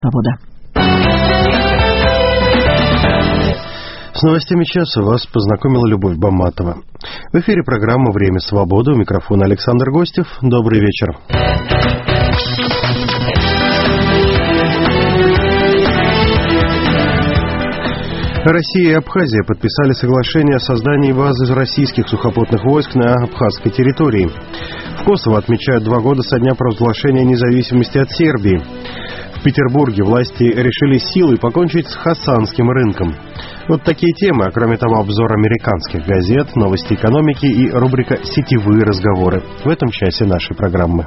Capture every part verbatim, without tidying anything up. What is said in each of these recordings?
Свобода. С новостями часа вас познакомила Любовь Баматова. В эфире программа «Время свободы». У микрофона Александр Гостев. Добрый вечер. Россия и Абхазия подписали соглашение о создании базы российских сухопутных войск на абхазской территории. В Косово отмечают два года со дня провозглашения независимости от Сербии. В Петербурге власти решили силой покончить с хасанским рынком. Вот такие темы, а кроме того обзор американских газет, новости экономики и рубрика «Сетевые разговоры» в этом часе нашей программы.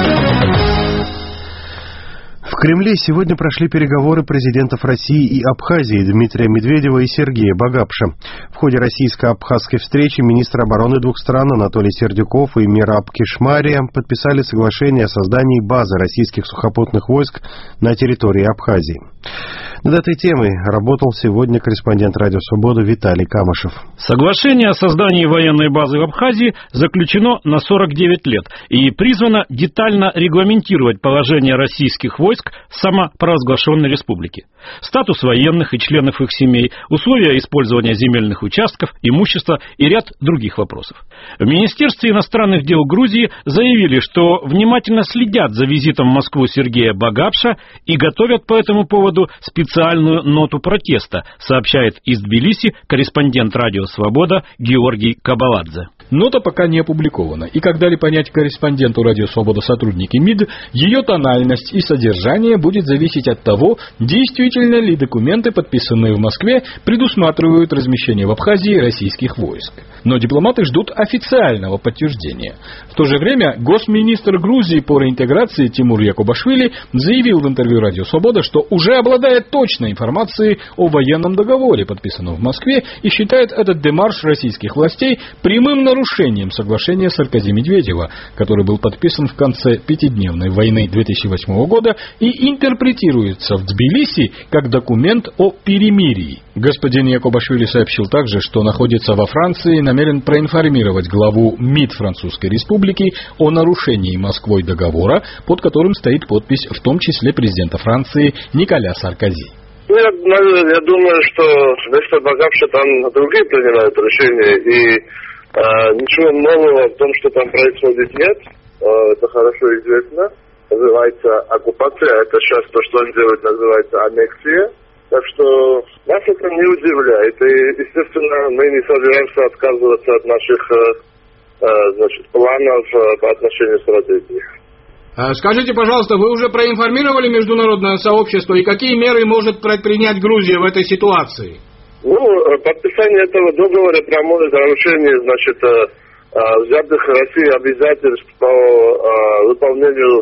В Кремле сегодня прошли переговоры президентов России и Абхазии Дмитрия Медведева и Сергея Багапша. В ходе российско-абхазской встречи министры обороны двух стран Анатолий Сердюков и Мераб Кишмария подписали соглашение о создании базы российских сухопутных войск на территории Абхазии. Над этой темой работал сегодня корреспондент «Радио Свобода» Виталий Камышев. Соглашение о создании военной базы в Абхазии заключено на сорок девять лет и призвано детально регламентировать положение российских войск в самопровозглашенной республике. Статус военных и членов их семей, условия использования земельных участков, имущества и ряд других вопросов. В Министерстве иностранных дел Грузии заявили, что внимательно следят за визитом в Москву Сергея Багапша и готовят по этому поводу специальную ноту протеста, сообщает из Тбилиси корреспондент «Радио Свобода» Георгий Кабаладзе. Нота пока не опубликована, и как дали понять корреспонденту «Радио Свобода» сотрудники МИД, ее тональность и содержание будет зависеть от того, действительно ли документы, подписанные в Москве, предусматривают размещение в Абхазии российских войск. Но дипломаты ждут официального подтверждения. В то же время госминистр Грузии по реинтеграции Тимур Якубашвили заявил в интервью «Радио Свобода», что уже обладает точной информацией о военном договоре, подписанном в Москве, и считает этот демарш российских властей прямым нарушением соглашения Саркози-Медведева, который был подписан в конце пятидневной войны две тысячи восьмого года и интерпретируется в Тбилиси как документ о перемирии. Господин Якубашвили сообщил также, что находится во Франции и намерен проинформировать главу МИД Французской Республики о нарушении Москвой договора, под которым стоит подпись в том числе президента Франции Николя Саркози. Ну, я, я думаю, что вместо Багапша там другие принимают решения, и э, ничего нового в том, что там происходит, нет. Э, это хорошо известно. Называется оккупация, это сейчас то, что он делает, называется аннексия. Так что нас это не удивляет. И, естественно, мы не собираемся отказываться от наших э, значит, планов по отношению к стратегии. Скажите, пожалуйста, вы уже проинформировали международное сообщество, и какие меры может предпринять Грузия в этой ситуации? Ну, подписание этого договора прямое нарушение, значит, взятых Россией обязательств по выполнению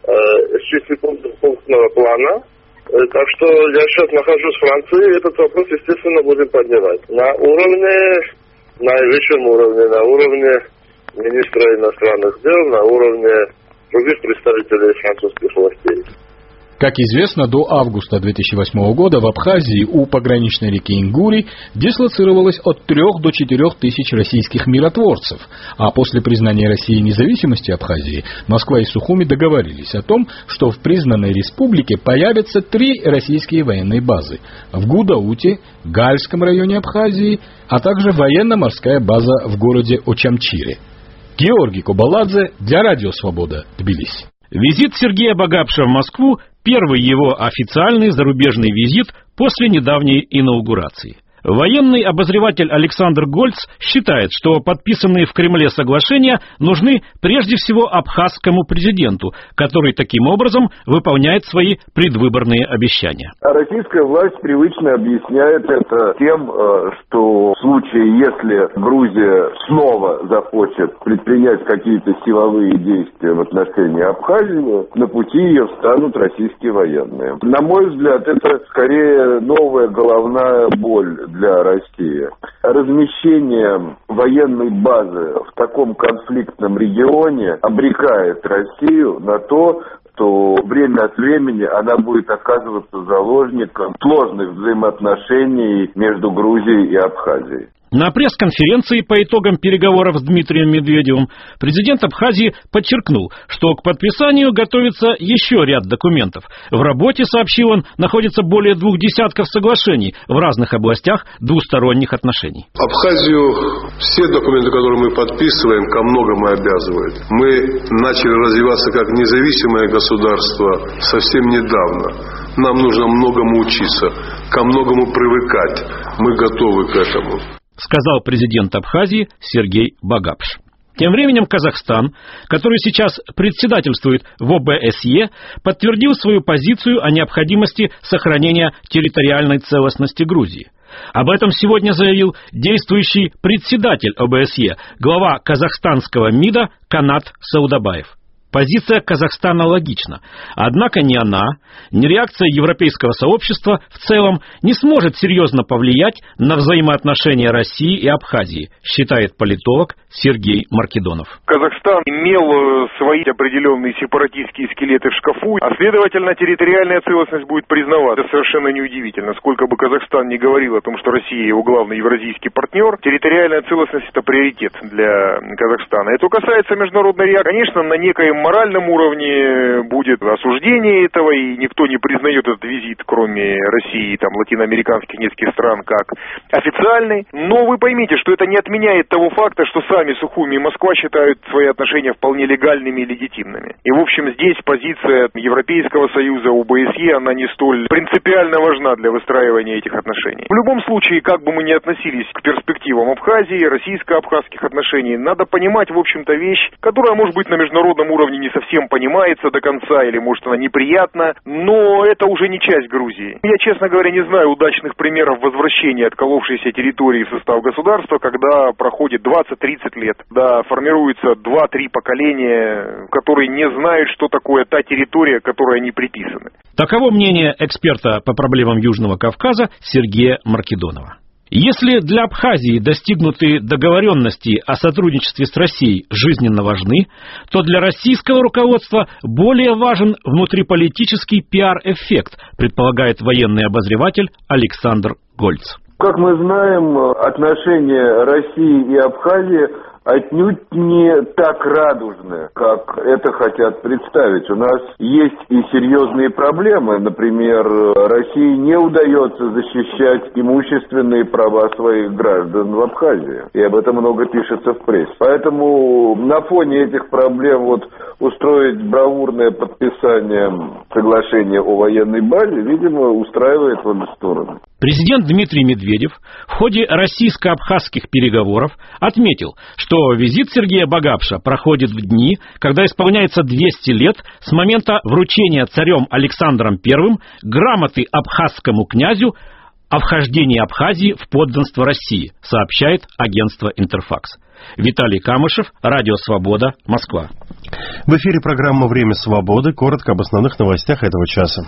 шестипунктного плана. Так что я сейчас нахожусь в Франции, и этот вопрос, естественно, будем поднимать. На уровне, на наивысшем уровне, на уровне министра иностранных дел, на уровне других представителей французских властей. Как известно, до августа две тысячи восьмого года в Абхазии у пограничной реки Ингури дислоцировалось от трёх до четырёх тысяч российских миротворцев, а после признания России независимости Абхазии Москва и Сухуми договорились о том, что в признанной республике появятся три российские военные базы в Гудауте, Гальском районе Абхазии, а также военно-морская база в городе Очамчире. Георгий Кабаладзе для «Радио Свобода», Тбилиси. Визит Сергея Багапша в Москву – первый его официальный зарубежный визит после недавней инаугурации. Военный обозреватель Александр Гольц считает, что подписанные в Кремле соглашения нужны прежде всего абхазскому президенту, который таким образом выполняет свои предвыборные обещания. Российская власть привычно объясняет это тем, что в случае, если Грузия снова захочет предпринять какие-то силовые действия в отношении Абхазии, на пути ее встанут российские военные. На мой взгляд, это скорее новая головная боль для России. Размещение военной базы в таком конфликтном регионе обрекает Россию на то, что время от времени она будет оказываться заложником сложных взаимоотношений между Грузией и Абхазией. На пресс-конференции по итогам переговоров с Дмитрием Медведевым президент Абхазии подчеркнул, что к подписанию готовится еще ряд документов. В работе, сообщил он, находится более двух десятков соглашений в разных областях двусторонних отношений. Абхазию все документы, которые мы подписываем, ко многому обязывают. Мы начали развиваться как независимое государство совсем недавно. Нам нужно многому учиться, ко многому привыкать. Мы готовы к этому, сказал президент Абхазии Сергей Багапш. Тем временем Казахстан, который сейчас председательствует в О Бэ Эс Е, подтвердил свою позицию о необходимости сохранения территориальной целостности Грузии. Об этом сегодня заявил действующий председатель О Бэ Эс Е, глава казахстанского МИДа Канат Саудабаев. Позиция Казахстана логична, однако ни она, ни реакция европейского сообщества в целом не сможет серьезно повлиять на взаимоотношения России и Абхазии, считает политолог Сергей Маркедонов. Казахстан имел свои определенные сепаратистские скелеты в шкафу, а следовательно территориальная целостность будет признаваться. Это совершенно неудивительно. Сколько бы Казахстан ни говорил о том, что Россия его главный евразийский партнер, территориальная целостность – это приоритет для Казахстана. Это касается международной реакции. Конечно, на некоем моральном уровне будет осуждение этого, и никто не признает этот визит, кроме России и там, латиноамериканских нескольких стран, как официальный. Но вы поймите, что это не отменяет того факта, что сами Сухуми и Москва считают свои отношения вполне легальными и легитимными. И, в общем, здесь позиция Европейского Союза, О Бэ Эс Е, она не столь принципиально важна для выстраивания этих отношений. В любом случае, как бы мы ни относились к перспективам Абхазии, российско-абхазских отношений, надо понимать, в общем-то, вещь, которая, может быть, на международном уровне не совсем понимается до конца, или, может, она неприятна, но это уже не часть Грузии. Я, честно говоря, не знаю удачных примеров возвращения отколовшейся территории в состав государства, когда проходит двадцать-тридцать лет, да, формируется два-три поколения, которые не знают, что такое та территория, к которой они приписаны. Таково мнение эксперта по проблемам Южного Кавказа Сергея Маркедонова. Если для Абхазии достигнутые договоренности о сотрудничестве с Россией жизненно важны, то для российского руководства более важен внутриполитический пиар-эффект, предполагает военный обозреватель Александр Гольц. Как мы знаем, отношения России и Абхазии отнюдь не так радужны, как это хотят представить. У нас есть и серьезные проблемы. Например, России не удается защищать имущественные права своих граждан в Абхазии. И об этом много пишется в прессе. Поэтому на фоне этих проблем вот устроить бравурное подписание соглашения о военной базе, видимо, устраивает в обе стороны. Президент Дмитрий Медведев в ходе российско-абхазских переговоров отметил, что визит Сергея Багапша проходит в дни, когда исполняется двести лет с момента вручения царем Александром Первым грамоты абхазскому князю о вхождении Абхазии в подданство России, сообщает агентство «Интерфакс». Виталий Камышев, Радио Свобода, Москва. В эфире программа «Время свободы». Коротко об основных новостях этого часа.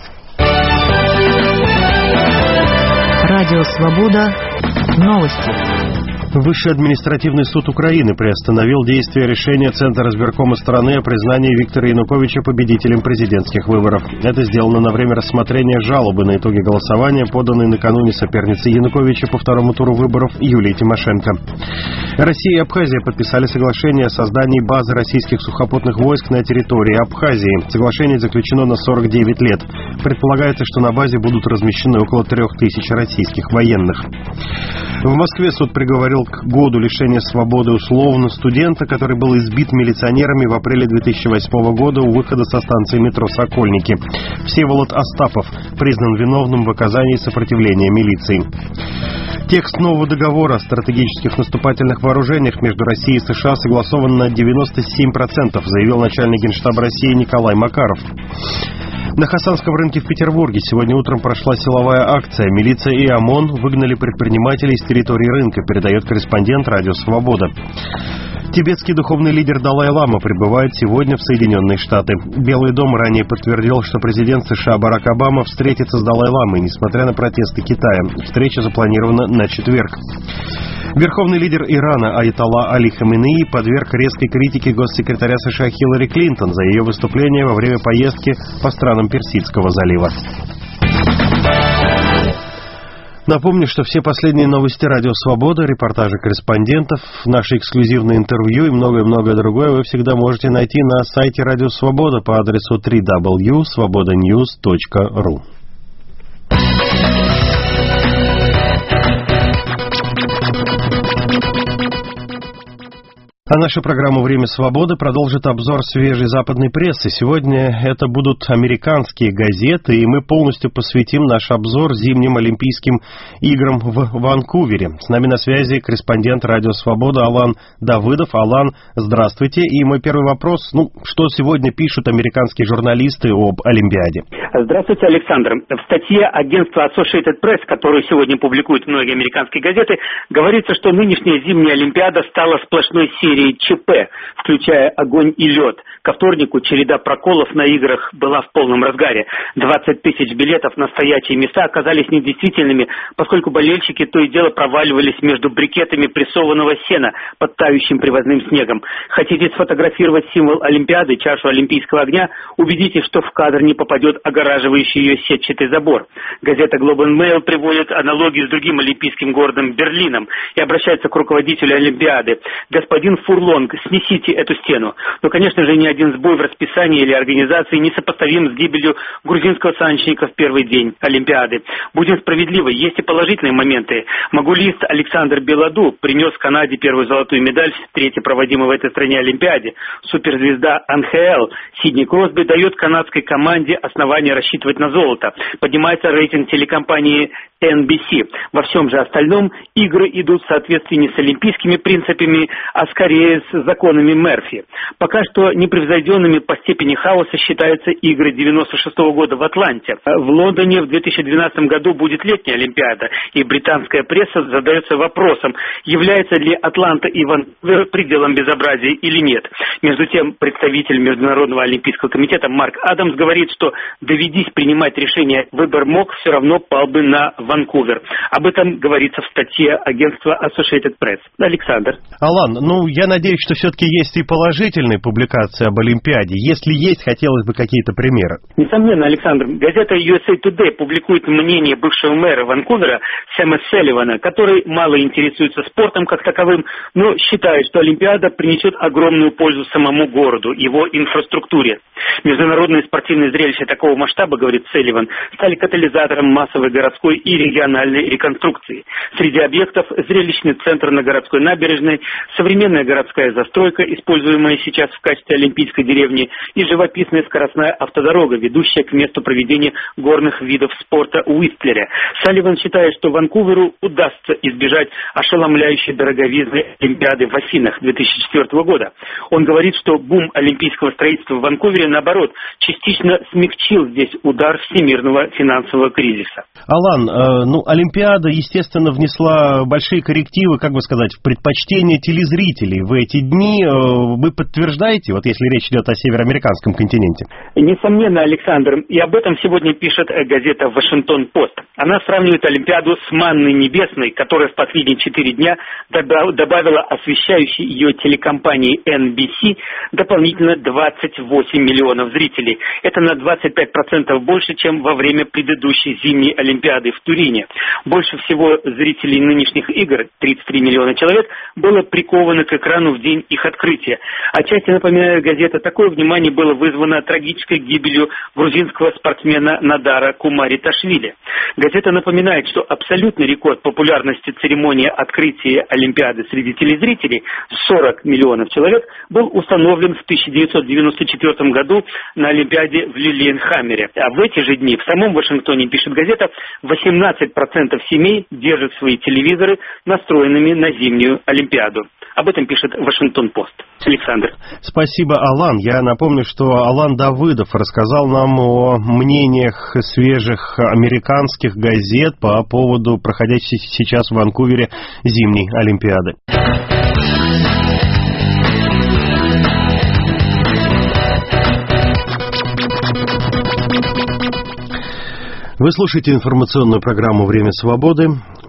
Радио Свобода. Новости. Высший административный суд Украины приостановил действие решения Центра избиркома страны о признании Виктора Януковича победителем президентских выборов. Это сделано на время рассмотрения жалобы на итоги голосования, поданной накануне соперницей Януковича по второму туру выборов Юлии Тимошенко. Россия и Абхазия подписали соглашение о создании базы российских сухопутных войск на территории Абхазии. Соглашение заключено на сорок девять лет. Предполагается, что на базе будут размещены около трех тысяч российских военных. В Москве суд приговорил к году лишения свободы условно студента, который был избит милиционерами в апреле две тысячи восьмого года у выхода со станции метро «Сокольники». Всеволод Остапов признан виновным в оказании сопротивления милиции. Текст нового договора о стратегических наступательных вооружениях между Россией и США согласован на девяносто семь процентов, заявил начальник Генштаба России Николай Макаров. На Хасанском рынке в Петербурге сегодня утром прошла силовая акция. Милиция и ОМОН выгнали предпринимателей с территории рынка, передает корреспондент Радио Свобода. Тибетский духовный лидер Далай-Лама прибывает сегодня в Соединенные Штаты. Белый дом ранее подтвердил, что президент США Барак Обама встретится с Далай-Ламой, несмотря на протесты Китая. Встреча запланирована на четверг. Верховный лидер Ирана Аятолла Али Хаменеи подверг резкой критике госсекретаря США Хиллари Клинтон за ее выступление во время поездки по странам Персидского залива. Напомню, что все последние новости Радио Свобода, репортажи корреспондентов, наши эксклюзивные интервью и многое-многое другое вы всегда можете найти на сайте Радио Свобода по адресу дабл ю дабл ю дабл ю точка свобода ньюс точка ру. А наша программа «Время свободы» продолжит обзор свежей западной прессы. Сегодня это будут американские газеты, и мы полностью посвятим наш обзор зимним Олимпийским играм в Ванкувере. С нами на связи корреспондент «Радио Свобода» Алан Давыдов. Алан, здравствуйте. И мой первый вопрос, ну, что сегодня пишут американские журналисты об Олимпиаде? Здравствуйте, Александр. В статье агентства Associated Press, которую сегодня публикуют многие американские газеты, говорится, что нынешняя зимняя Олимпиада стала сплошной серией ЧП, включая огонь и лед. Ко вторнику череда проколов на играх была в полном разгаре. двадцать тысяч билетов на стоячие места оказались недействительными, поскольку болельщики то и дело проваливались между брикетами прессованного сена под тающим привозным снегом. Хотите сфотографировать символ Олимпиады, чашу олимпийского огня? Убедитесь, что в кадр не попадет огораживающий ее сетчатый забор. Газета Globe and Mail приводит аналогию с другим олимпийским городом Берлином и обращается к руководителю Олимпиады. Господин Фурлонг, снесите эту стену. Но, конечно же, ни один сбой в расписании или организации не сопоставим с гибелью грузинского саночника в первый день Олимпиады. Будем справедливы, есть и положительные моменты. Могулист Александр Беладу принес Канаде первую золотую медаль в третьей проводимой в этой стране Олимпиаде. Суперзвезда эн ха эл Сидни Кросби дает канадской команде основания рассчитывать на золото. Поднимается рейтинг телекомпании эн би си. Во всем же остальном игры идут в соответствии не с олимпийскими принципами, а скорее с законами Мерфи. Пока что непревзойденными по степени хаоса считаются игры девяносто шестого года в Атланте. В Лондоне в две тысячи двенадцатом году будет летняя Олимпиада, и британская пресса задается вопросом, является ли Атланта и Ванкувер пределом безобразия или нет. Между тем, представитель Международного олимпийского комитета Марк Адамс говорит, что доведись принимать решение, выбор мог, все равно пал бы на Ванкувер. Об этом говорится в статье агентства Associated Press. Александр. Алан, ну, я надеюсь, что все-таки есть и положительные публикации об Олимпиаде. Если есть, хотелось бы какие-то примеры. Несомненно, Александр. Газета ю эс эй Today публикует мнение бывшего мэра Ванкувера Сэма Салливана, который мало интересуется спортом как таковым, но считает, что Олимпиада принесет огромную пользу самому городу, его инфраструктуре. Международные спортивные зрелища такого масштаба, говорит Салливан, стали катализатором массовой городской и региональной реконструкции. Среди объектов зрелищный центр на городской набережной, современная городская застройка, используемая сейчас в качестве олимпийской деревни, и живописная скоростная автодорога, ведущая к месту проведения горных видов спорта Уистлере. Салливан считает, что Ванкуверу удастся избежать ошеломляющей дороговизны Олимпиады в Афинах две тысячи четвёртого года. Он говорит, что бум олимпийского строительства в Ванкувере, наоборот, частично смягчил здесь удар всемирного финансового кризиса. Алан, э, ну, Олимпиада, естественно, внесла большие коррективы, как бы сказать, в предпочтение телезрителей в эти дни. Э, вы подтверждаете, вот если речь идет о североамериканском континенте? Несомненно, Александр, и об этом сегодня пишет газета «Вашингтон-Пост». Она сравнивает Олимпиаду с манной небесной, которая в последние четыре дня добавила освещающей ее телекомпании эн би си дополнительно двадцать восемь миллионов зрителей. Это на двадцать пять процентов больше, чем во время предыдущей зимней Олимпиады в Турине. Больше всего зрителей нынешних игр, тридцать три миллиона человек, было приковано к экрану в день их открытия. Отчасти, напоминает газета, такое внимание было вызвано трагической гибелью грузинского спортсмена Надара Кумариташвили. Газета напоминает, что абсолютный рекорд популярности церемонии открытия Олимпиады среди телезрителей, сорок миллионов человек, был установлен в тысяча девятьсот девяносто четвёртом году на Олимпиаде в Лилиенхаммере. А в эти же дни в самом Вашингтоне, пишет газета, восемнадцать процентов семей держат свои телевизоры настроенными на зимнюю Олимпиаду. Об этом пишет Вашингтон-Пост. Александр. Спасибо, Алан. Я напомню, что Алан Давыдов рассказал нам о мнениях свежих американских газет по поводу проходящей сейчас в Ванкувере зимней Олимпиады. Вы слушаете информационную программу «Время свободы».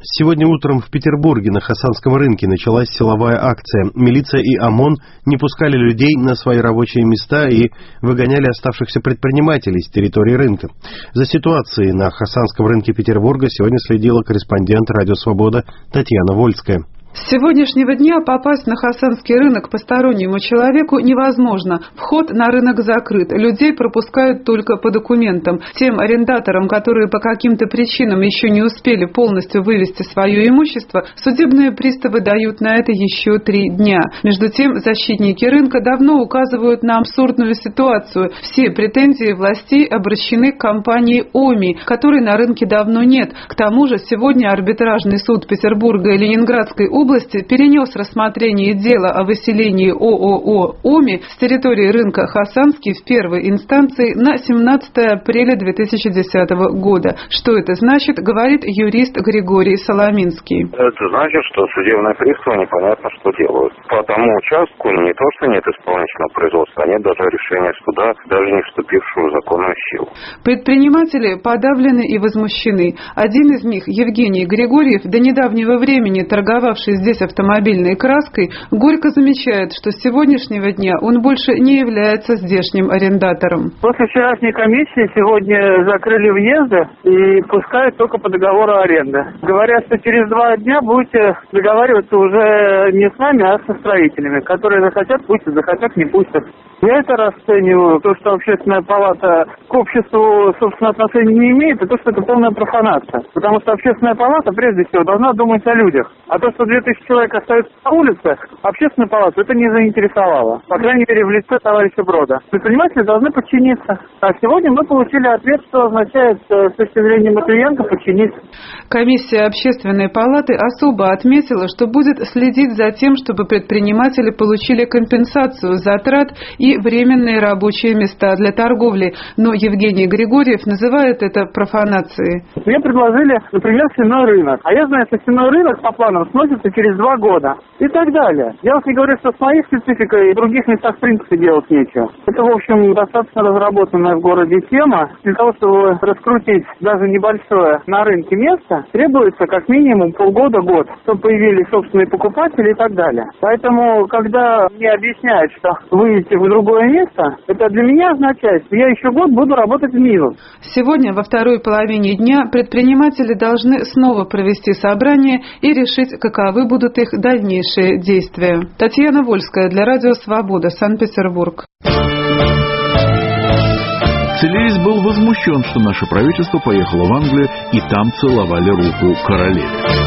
Сегодня утром в Петербурге на Хасанском рынке началась силовая акция. Милиция и ОМОН не пускали людей на свои рабочие места и выгоняли оставшихся предпринимателей с территории рынка. За ситуацией на Хасанском рынке Петербурга сегодня следила корреспондент «Радио Свобода» Татьяна Вольская. С сегодняшнего дня попасть на Хасанский рынок постороннему человеку невозможно. Вход на рынок закрыт. Людей пропускают только по документам. Тем арендаторам, которые по каким-то причинам еще не успели полностью вывести свое имущество, судебные приставы дают на это еще три дня. Между тем, защитники рынка давно указывают на абсурдную ситуацию. Все претензии властей обращены к компании ОМИ, которой на рынке давно нет. К тому же, сегодня арбитражный суд Петербурга и Ленинградской области области перенес рассмотрение дела о выселении ООО «ОМИ» с территории рынка Хасанский в первой инстанции на семнадцатое апреля две тысячи десятого года. Что это значит, говорит юрист Григорий Соломинский. Это значит, что судебные приставы непонятно что делают. По тому участку не то, что нет исполнительного производства, а нет даже решения суда, даже не вступившего в законную силу. Предприниматели подавлены и возмущены. Один из них, Евгений Григорьев, до недавнего времени торговавший здесь автомобильной краской, горько замечает, что с сегодняшнего дня он больше не является здешним арендатором. После вчерашней комиссии сегодня закрыли въезды и пускают только по договору аренды. Говорят, что через два дня будете договариваться уже не с нами, а со строителями, которые захотят, пустят, захотят, не пустят. Я это расцениваю, то, что общественная палата к обществу, собственно, отношения не имеет, и то, что это полная профанация. Потому что общественная палата, прежде всего, должна думать о людях. А то, что две тысячи человек остаются на улице, общественную палату это не заинтересовало. По крайней мере, в лице товарища Брода. Предприниматели должны подчиниться. А сегодня мы получили ответ, что означает с точки зрения Матвиенко подчиниться. Комиссия общественной палаты особо отметила, что будет следить за тем, чтобы предприниматели получили компенсацию затрат и временные рабочие места для торговли. Но Евгений Григорьев называет это профанацией. Мне предложили, например, сенной рынок. А я знаю, что сенной рынок по планам сносится через два года. И так далее. Я вот не говорю, что с моей спецификой в других местах в принципе делать нечего. Это, в общем, достаточно разработанная в городе тема. Для того, чтобы раскрутить даже небольшое на рынке место, требуется как минимум полгода-год, чтобы появились собственные покупатели и так далее. Поэтому, когда мне объясняют, что выйдете в другое место, это для меня означает, что я еще год буду работать в минус. Сегодня во второй половине дня предприниматели должны снова провести собрание и решить, каковы будут их дальнейшие действия. Татьяна Вольская для Радио Свобода, Санкт-Петербург. Целейс был возмущен, что наше правительство поехало в Англию и там целовали руку королеве.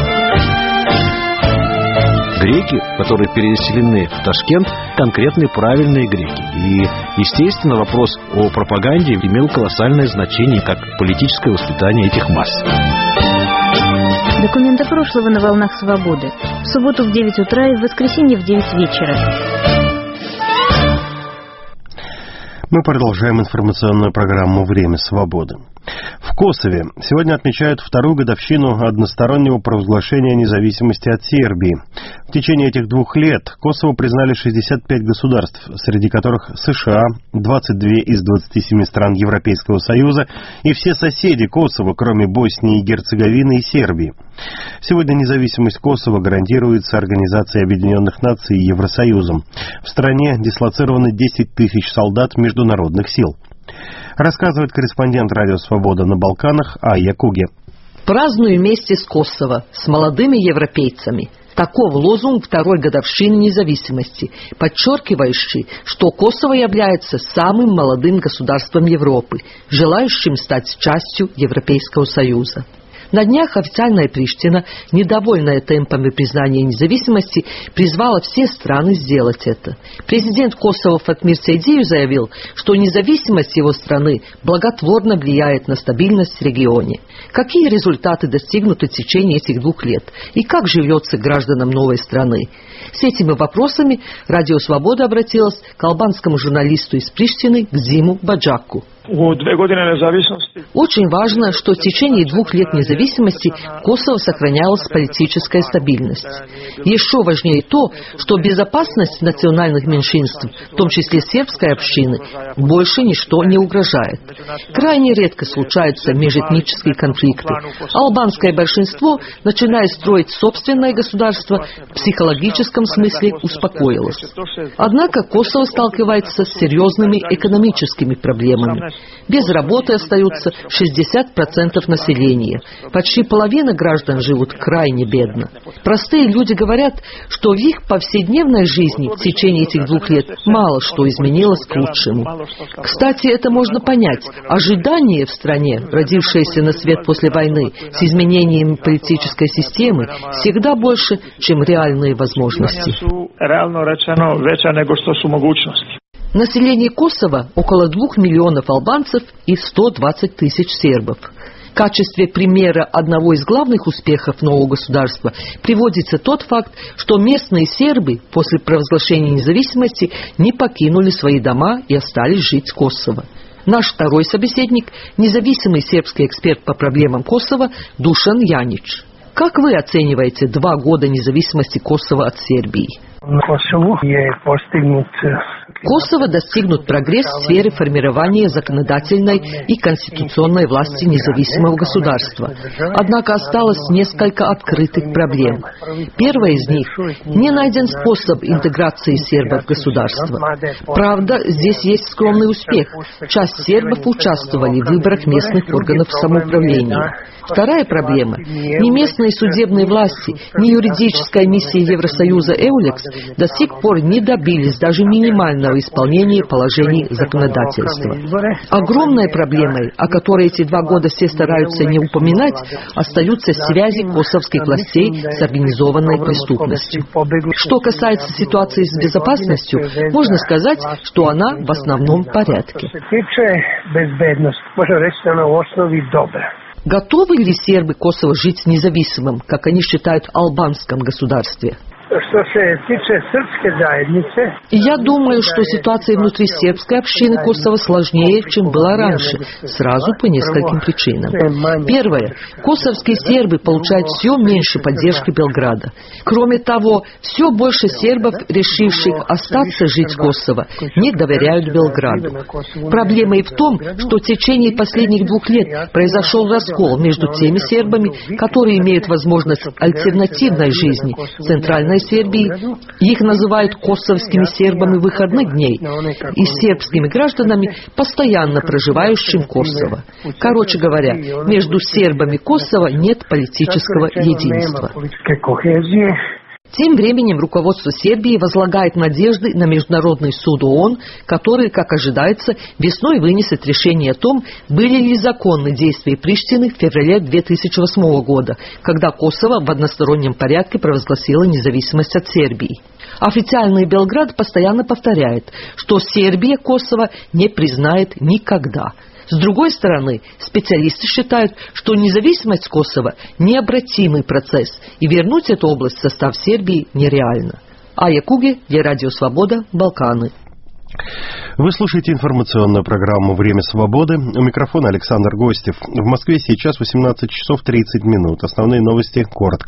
Греки, которые переселены в Ташкент, конкретные правильные греки. И, естественно, вопрос о пропаганде имел колоссальное значение как политическое воспитание этих масс. Документы прошлого на волнах свободы. В субботу в девять утра и в воскресенье в девять вечера. Мы продолжаем информационную программу «Время свободы». В Косове сегодня отмечают вторую годовщину одностороннего провозглашения независимости от Сербии. В течение этих двух лет Косово признали шестьдесят пять государств, среди которых США, двадцать две из двадцати семи стран Европейского Союза и все соседи Косово, кроме Боснии и Герцеговины и Сербии. Сегодня независимость Косово гарантируется Организацией Объединенных Наций и Евросоюзом. В стране дислоцированы десять тысяч солдат международных сил. Рассказывает корреспондент «Радио Свобода» на Балканах Айя Куге. Праздную вместе с Косово, с молодыми европейцами. Таков лозунг второй годовщины независимости, подчеркивающий, что Косово является самым молодым государством Европы, желающим стать частью Европейского Союза. На днях официальная Приштина, недовольная темпами признания независимости, призвала все страны сделать это. Президент Косово Фатмир Сейдиев заявил, что независимость его страны благотворно влияет на стабильность в регионе. Какие результаты достигнуты в течение этих двух лет? И как живется гражданам новой страны? С этими вопросами Радио Свобода обратилась к албанскому журналисту из Приштины Гзиму Баджаку. Очень важно, что в течение двух лет независимости Косово сохранялась политическая стабильность. Еще важнее то, что безопасность национальных меньшинств, в том числе сербской общины, больше ничто не угрожает. Крайне редко случаются межэтнические конфликты. Албанское большинство, начиная строить собственное государство, в психологическом смысле успокоилось. Однако Косово сталкивается с серьезными экономическими проблемами. Без работы остаются шестьдесят процентов населения. Почти половина граждан живут крайне бедно. Простые люди говорят, что в их повседневной жизни в течение этих двух лет мало что изменилось к лучшему. Кстати, это можно понять. Ожидания в стране, родившиеся на свет после войны, с изменением политической системы, всегда больше, чем реальные возможности. Население Косово около двух миллионов албанцев и сто двадцать тысяч сербов. В качестве примера одного из главных успехов нового государства приводится тот факт, что местные сербы после провозглашения независимости не покинули свои дома и остались жить в Косово. Наш второй собеседник – независимый сербский эксперт по проблемам Косово Душан Янич. Как вы оцениваете два года независимости Косово от Сербии? Косово достигнут прогресс в сфере формирования законодательной и конституционной власти независимого государства. Однако осталось несколько открытых проблем. Первая из них – не найден способ интеграции сербов в государство. Правда, здесь есть скромный успех. Часть сербов участвовали в выборах местных органов самоуправления. Вторая проблема – ни местные судебные власти, ни юридическая миссия Евросоюза «Эулекс» до сих пор не добились даже минимального исполнения положений законодательства. Огромной проблемой, о которой эти два года все стараются не упоминать, остаются связи косовских властей с организованной преступностью. Что касается ситуации с безопасностью, можно сказать, что она в основном в порядке. Готовы ли сербы Косово жить независимым, как они считают, албанском государстве? Я думаю, что ситуация внутри сербской общины Косово сложнее, чем была раньше, сразу по нескольким причинам. Первое. Косовские сербы получают все меньше поддержки Белграда. Кроме того, все больше сербов, решивших остаться жить в Косово, не доверяют Белграду. Проблема и в том, что в течение последних двух лет произошел раскол между теми сербами, которые имеют возможность альтернативной жизни в Центральной Сербии, их называют косовскими сербами выходных дней, и сербскими гражданами, постоянно проживающим в Косово. Короче говоря, между сербами Косово нет политического единства. Тем временем руководство Сербии возлагает надежды на Международный суд ООН, который, как ожидается, весной вынесет решение о том, были ли законны действия Приштины в феврале две тысячи восьмого года, когда Косово в одностороннем порядке провозгласило независимость от Сербии. Официальный Белград постоянно повторяет, что Сербия Косово не признает никогда. С другой стороны, специалисты считают, что независимость Косово – необратимый процесс, и вернуть эту область в состав Сербии нереально. Ая Куге, для Радио Свобода, Балканы. Вы слушаете информационную программу «Время свободы». У микрофона Александр Гостев. В Москве сейчас восемнадцать часов тридцать минут. Основные новости коротко.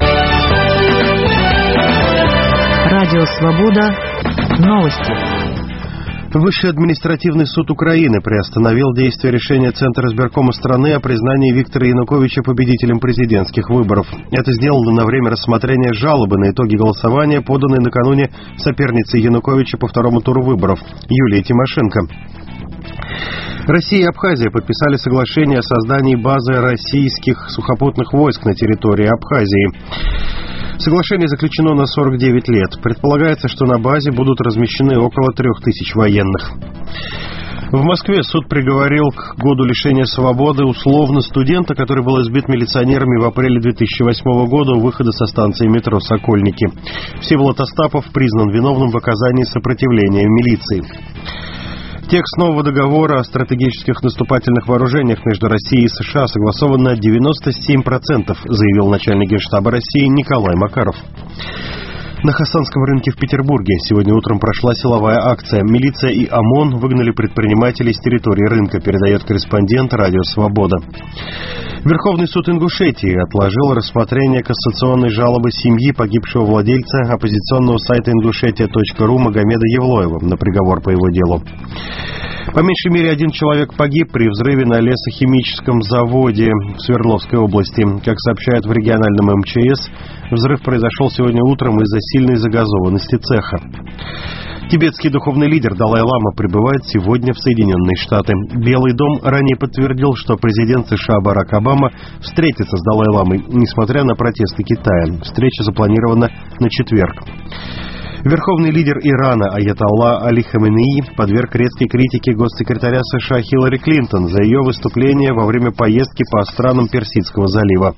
Радио Свобода. Новости. Высший административный суд Украины приостановил действие решения Центра избиркома страны о признании Виктора Януковича победителем президентских выборов. Это сделано на время рассмотрения жалобы на итоги голосования, поданной накануне соперницей Януковича по второму туру выборов Юлией Тимошенко. Россия и Абхазия подписали соглашение о создании базы российских сухопутных войск на территории Абхазии. Соглашение заключено на сорок девять лет. Предполагается, что на базе будут размещены около трех тысяч военных. В Москве суд приговорил к году лишения свободы условно студента, который был избит милиционерами в апреле две тысячи восьмого года у выхода со станции метро «Сокольники». Всеволод Остапов признан виновным в оказании сопротивления милиции. Текст нового договора о стратегических наступательных вооружениях между Россией и США согласован на девяносто семь процентов, заявил начальник Генштаба России Николай Макаров. На Хасанском рынке в Петербурге сегодня утром прошла силовая акция. Милиция и ОМОН выгнали предпринимателей с территории рынка, передает корреспондент «Радио Свобода». Верховный суд Ингушетии отложил рассмотрение кассационной жалобы семьи погибшего владельца оппозиционного сайта ингушетия точка ру Магомеда Евлоева на приговор по его делу. По меньшей мере один человек погиб при взрыве на лесохимическом заводе в Свердловской области. Как сообщают в региональном эм че эс, взрыв произошел сегодня утром из-за сильной загазованности цеха. Тибетский духовный лидер Далай-лама прибывает сегодня в Соединенные Штаты. Белый дом ранее подтвердил, что президент США Барак Обама встретится с Далай-ламой, несмотря на протесты Китая. Встреча запланирована на четверг. Верховный лидер Ирана Аятолла Али Хаменеи подверг резкой критике госсекретаря США Хиллари Клинтон за ее выступление во время поездки по странам Персидского залива.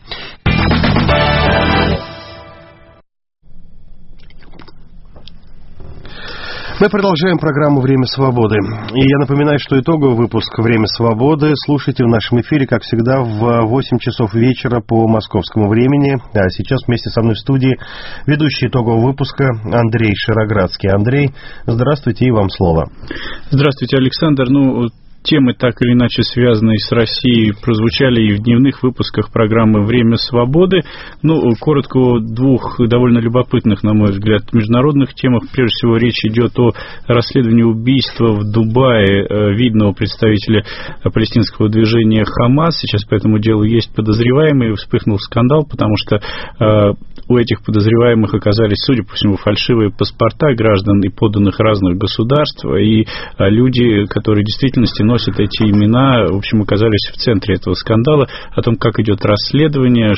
Мы продолжаем программу «Время свободы». И я напоминаю, что итоговый выпуск «Время свободы» слушайте в нашем эфире, как всегда, в восемь часов вечера по московскому времени. А сейчас вместе со мной в студии ведущий итогового выпуска Андрей Широградский. Андрей, здравствуйте, и вам слово. Здравствуйте, Александр. Ну, темы, так или иначе связанные с Россией, прозвучали и в дневных выпусках программы «Время свободы». Ну, коротко о двух довольно любопытных, на мой взгляд, международных темах. Прежде всего, речь идет о расследовании убийства в Дубае видного представителя палестинского движения «Хамас». Сейчас по этому делу есть подозреваемый, вспыхнул скандал, потому что э, у этих подозреваемых оказались, судя по всему, фальшивые паспорта граждан и подданных разных государств, и э, люди, которые в действительности носят эти имена, в общем, оказались в центре этого скандала. О том, как идет расследование,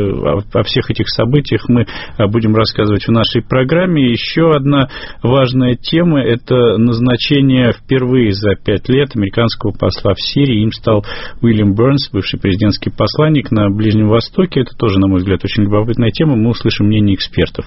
о всех этих событиях мы будем рассказывать в нашей программе. Еще одна важная тема – это назначение впервые за пять лет американского посла в Сирии. Им стал Уильям Бернс, бывший президентский посланник на Ближнем Востоке. Это тоже, на мой взгляд, очень любопытная тема. Мы услышим мнение экспертов.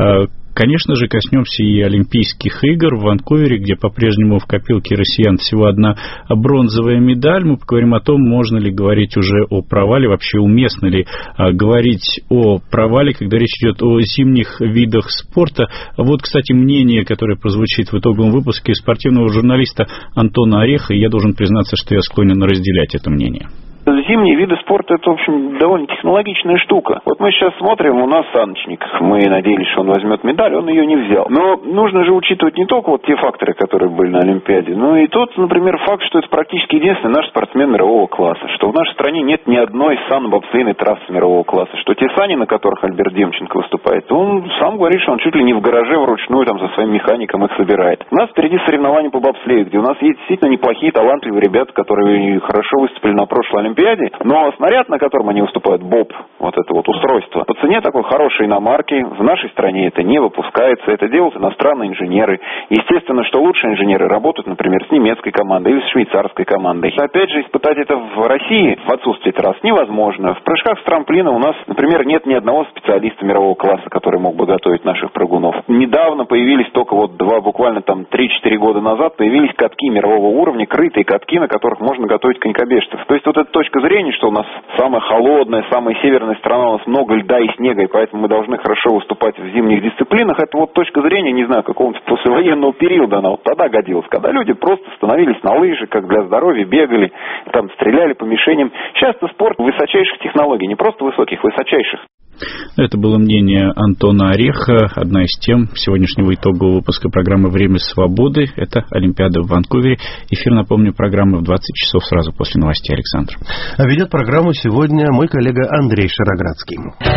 Конечно же, коснемся и Олимпийских игр в Ванкувере, где по-прежнему в копилке россиян всего одна бронзовая медаль. Мы поговорим о том, можно ли говорить уже о провале, вообще уместно ли а, говорить о провале, когда речь идет о зимних видах спорта. Вот, кстати, мнение, которое прозвучит в итоговом выпуске спортивного журналиста Антона Ореха, и я должен признаться, что я склонен разделять это мнение. Зимние виды спорта – это, в общем, довольно технологичная штука. Вот мы сейчас смотрим, у нас саночник. Мы надеялись, что он возьмет медаль, он ее не взял. Но нужно же учитывать не только вот те факторы, которые были на Олимпиаде, но и тот, например, факт, что это практически единственный наш спортсмен мирового класса, что в нашей стране нет ни одной сан-бобслейной трассы мирового класса, что те сани, на которых Альберт Демченко выступает, он сам говорит, что он чуть ли не в гараже вручную там со своим механиком их собирает. У нас впереди соревнования по бобслею, где у нас есть действительно неплохие, талантливые ребята, которые хорошо выступили на прошлой Олимпиаде. Но снаряд, на котором они выступают, боб, вот это вот устройство, по цене такой хорошей иномарки, в нашей стране это не выпускается, это делают иностранные инженеры. Естественно, что лучшие инженеры работают, например, с немецкой командой или с швейцарской командой. Опять же, испытать это в России в отсутствии трасс невозможно. В прыжках с трамплина у нас, например, нет ни одного специалиста мирового класса, который мог бы готовить наших прыгунов. Недавно появились, только вот два, буквально там три-четыре года назад, появились катки мирового уровня, крытые катки, на которых можно готовить конькобежцев. То есть вот эта точка зрения, что у нас самая холодная, самая северная страна, у нас много льда и снега, и поэтому мы должны хорошо выступать в зимних дисциплинах, это вот точка зрения, не знаю, какого-то послевоенного периода, она вот тогда годилась, когда люди просто становились на лыжи, как для здоровья, бегали, там стреляли по мишеням. Сейчас это спорт высочайших технологий, не просто высоких, высочайших. Это было мнение Антона Ореха, одна из тем сегодняшнего итогового выпуска программы «Время свободы». Это Олимпиада в Ванкувере. Эфир, напомню, программы в двадцать часов сразу после новостей. Александр. А ведет программу сегодня мой коллега Андрей Широградский.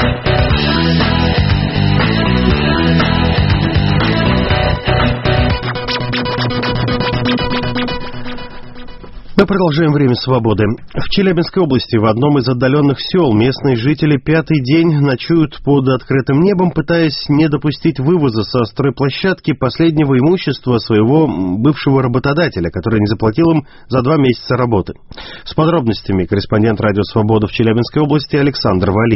Мы продолжаем «Время свободы». В Челябинской области в одном из отдаленных сел местные жители пятый день ночуют под открытым небом, пытаясь не допустить вывоза со стройплощадки последнего имущества своего бывшего работодателя, который не заплатил им за два месяца работы. С подробностями корреспондент «Радио Свобода» в Челябинской области Александр Валиев.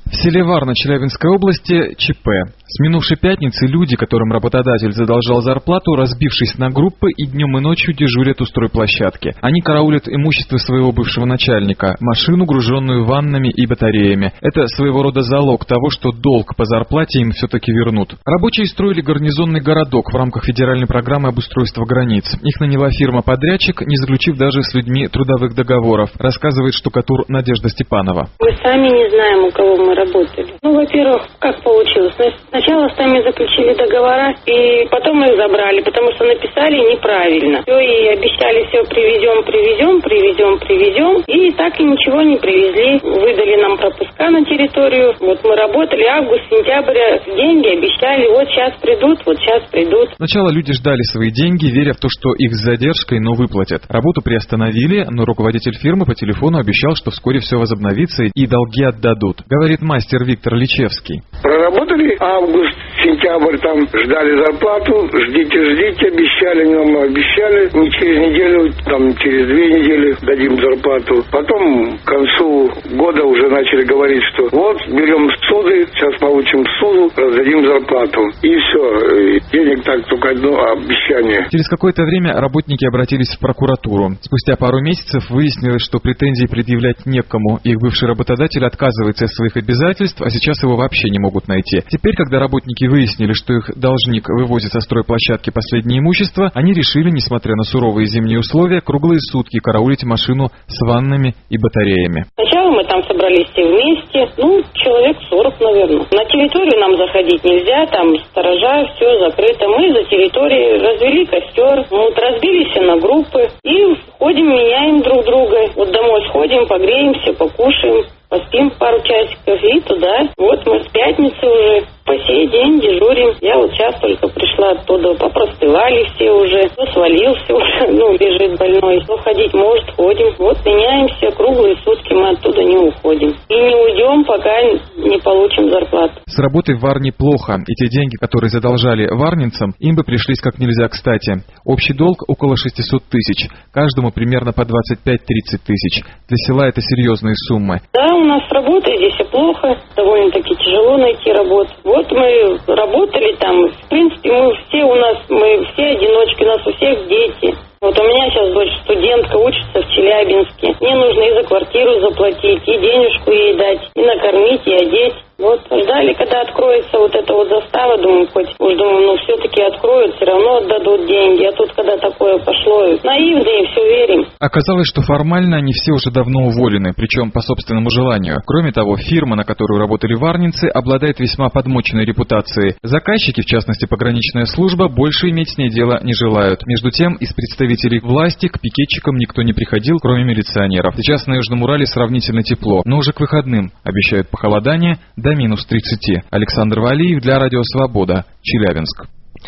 В селе Варна Челябинской области ЧП. С минувшей пятницы люди, которым работодатель задолжал зарплату, разбившись на группы и днем и ночью дежурят у стройплощадки. Они караулят имущество своего бывшего начальника, машину, груженную ваннами и батареями. Это своего рода залог того, что долг по зарплате им все-таки вернут. Рабочие строили гарнизонный городок в рамках федеральной программы обустройства границ. Их наняла фирма-подрядчик, не заключив даже с людьми трудовых договоров, рассказывает штукатур Надежда Степанова. Мы сами не знаем, у кого мы работали. Ну, во-первых, как получилось? Сначала с нами заключили договора, и потом их забрали, потому что написали неправильно. Все, и обещали, все привезем, привезем, привезем, привезем, и так и ничего не привезли. Выдали нам пропуска на территорию. Вот мы работали август, сентябрь, деньги обещали, вот сейчас придут, вот сейчас придут. Сначала люди ждали свои деньги, веря в то, что их с задержкой, но выплатят. Работу приостановили, но руководитель фирмы по телефону обещал, что вскоре все возобновится и долги отдадут, говорит мастер Виктор Личевский. Проработали август, сентябрь, там ждали зарплату, ждите, ждите, обещали нам, обещали, не через неделю, там через две недели дадим зарплату. Потом к концу года уже начали говорить, что вот, берем суды, сейчас получим суду, раздадим зарплату. И все, денег так только одно обещание. Через какое-то время работники обратились в прокуратуру. Спустя пару месяцев выяснилось, что претензий предъявлять некому. Их бывший работодатель отказывается от своих обязательств, а сейчас его вообще не могут найти. Теперь, когда работники выяснили, что их должник вывозит со стройплощадки последнее имущество, они решили, несмотря на суровые зимние условия, круглые сутки караулить машину с ваннами и батареями. Сначала мы там собрались все вместе, ну, человек сорок, наверное. На территорию нам заходить нельзя, там сторожа, все закрыто. Мы за территорией развели костер, вот разбились на группы и ходим, меняем друг друга. Вот домой сходим, погреемся, покушаем, поспим пару часиков и туда. Вот мы с пятницы уже по сей день дежурим. Я вот сейчас только пришла оттуда, попростывали все уже, кто свалился уже, ну, лежит больной, кто ходить может, ходим. Вот меняемся, круглые сутки мы оттуда не уходим. И не уйдем, пока не получим зарплату. С работой в Варне плохо, и те деньги, которые задолжали варнинцам, им бы пришлись как нельзя кстати. Общий долг около шестьсот тысяч, каждому примерно по двадцать пять-тридцать тысяч. Для села это серьезные суммы. Да, у нас с работой здесь и плохо, довольно-таки тяжело найти работу. Вот мы работали там, в принципе, мы все у нас, мы все одиночки, у нас у всех дети. Вот у меня сейчас дочь студентка, учится в Челябинске. Мне нужно и за квартиру заплатить, и денежку ей дать, и накормить, и одеть. Вот ждали, когда откроется вот эта вот застава, думаю, хоть уж думаю, ну все-таки откроют, все равно отдадут деньги. А тут, когда такое пошло, наивные, все верим. Оказалось, что формально они все уже давно уволены, причем по собственному желанию. Кроме того, фирма, на которую работали варнинцы, обладает весьма подмоченной репутацией. Заказчики, в частности пограничная служба, больше иметь с ней дело не желают. Между тем, из представителей власти к пикетчикам никто не приходил, кроме милиционеров. Сейчас на Южном Урале сравнительно тепло, но уже к выходным обещают похолодание до минус тридцати. Александр Валиев для Радио Свобода, Челябинск.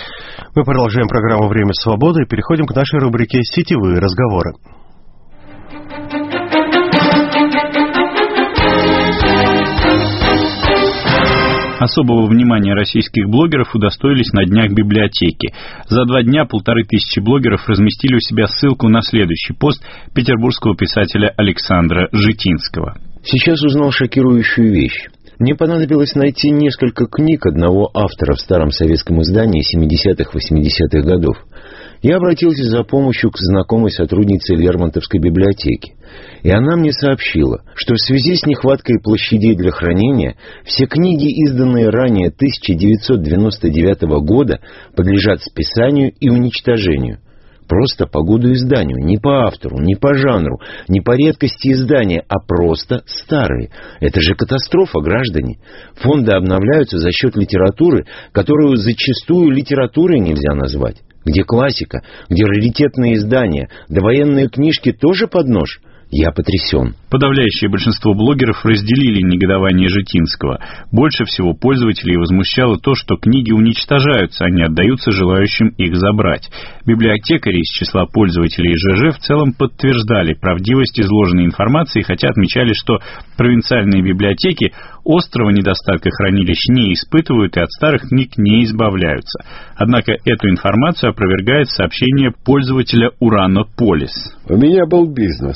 Мы продолжаем программу «Время свободы» и переходим к нашей рубрике «Сетевые разговоры». Особого внимания российских блогеров удостоились на днях библиотеки. За два дня полторы тысячи блогеров разместили у себя ссылку на следующий пост петербургского писателя Александра Житинского. Сейчас узнал шокирующую вещь. Мне понадобилось найти несколько книг одного автора в старом советском издании семидесятых-восьмидесятых годов. Я обратился за помощью к знакомой сотруднице Лермонтовской библиотеки. И она мне сообщила, что в связи с нехваткой площадей для хранения все книги, изданные ранее тысяча девятьсот девяносто девятого года, подлежат списанию и уничтожению. Просто по году изданию, не по автору, не по жанру, не по редкости издания, а просто старые. Это же катастрофа, граждане. Фонды обновляются за счет литературы, которую зачастую литературой нельзя назвать. Где классика, где раритетные издания, да военные книжки тоже под нож. Я потрясен. Подавляющее большинство блогеров разделили негодование Житинского. Больше всего пользователей возмущало то, что книги уничтожаются, а не отдаются желающим их забрать. Библиотекари из числа пользователей ЖЖ в целом подтверждали правдивость изложенной информации, хотя отмечали, что провинциальные библиотеки острого недостатка хранилищ не испытывают и от старых книг не избавляются. Однако эту информацию опровергает сообщение пользователя Урано Полис. У меня был бизнес.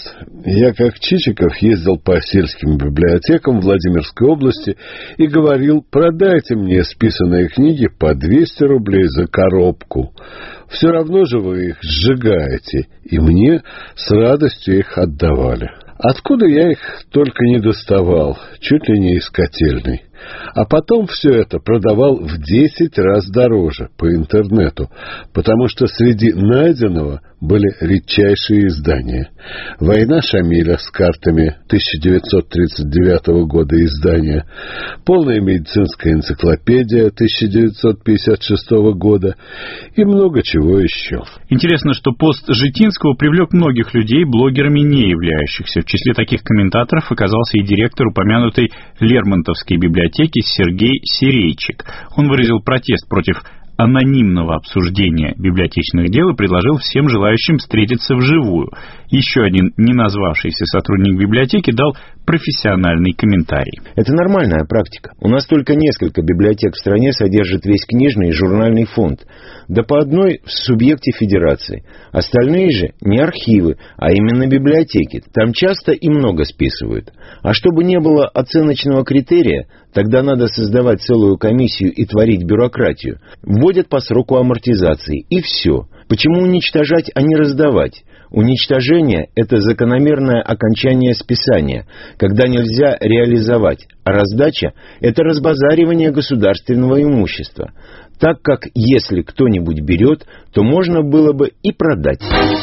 Я, как Чичиков, ездил по сельским библиотекам Владимирской области и говорил: продайте мне списанные книги по двести рублей за коробку. Все равно же вы их сжигаете, и мне с радостью их отдавали. Откуда я их только не доставал, чуть ли не из котельной. А потом все это продавал в десять раз дороже по интернету, потому что среди найденного были редчайшие издания. «Война Шамиля» с картами тысяча девятьсот тридцать девятого года издания, «Полная медицинская энциклопедия» тысяча девятьсот пятьдесят шестого года и много чего еще. Интересно, что пост Житинского привлек многих людей, блогерами не являющихся. В числе таких комментаторов оказался и директор упомянутой Лермонтовской библиотеки Сергей Серейчик. Он выразил протест против анонимного обсуждения библиотечных дел и предложил всем желающим встретиться вживую. Еще один не назвавшийся сотрудник библиотеки дал профессиональный комментарий. Это нормальная практика. У нас только несколько библиотек в стране содержат весь книжный и журнальный фонд. Да по одной в субъекте федерации. Остальные же не архивы, а именно библиотеки. Там часто и много списывают. А чтобы не было оценочного критерия, тогда надо создавать целую комиссию и творить бюрократию. Вводят по сроку амортизации. И все. Почему уничтожать, а не раздавать? Уничтожение – это закономерное окончание списания, когда нельзя реализовать, а раздача – это разбазаривание государственного имущества. Так как если кто-нибудь берет, то можно было бы и продать.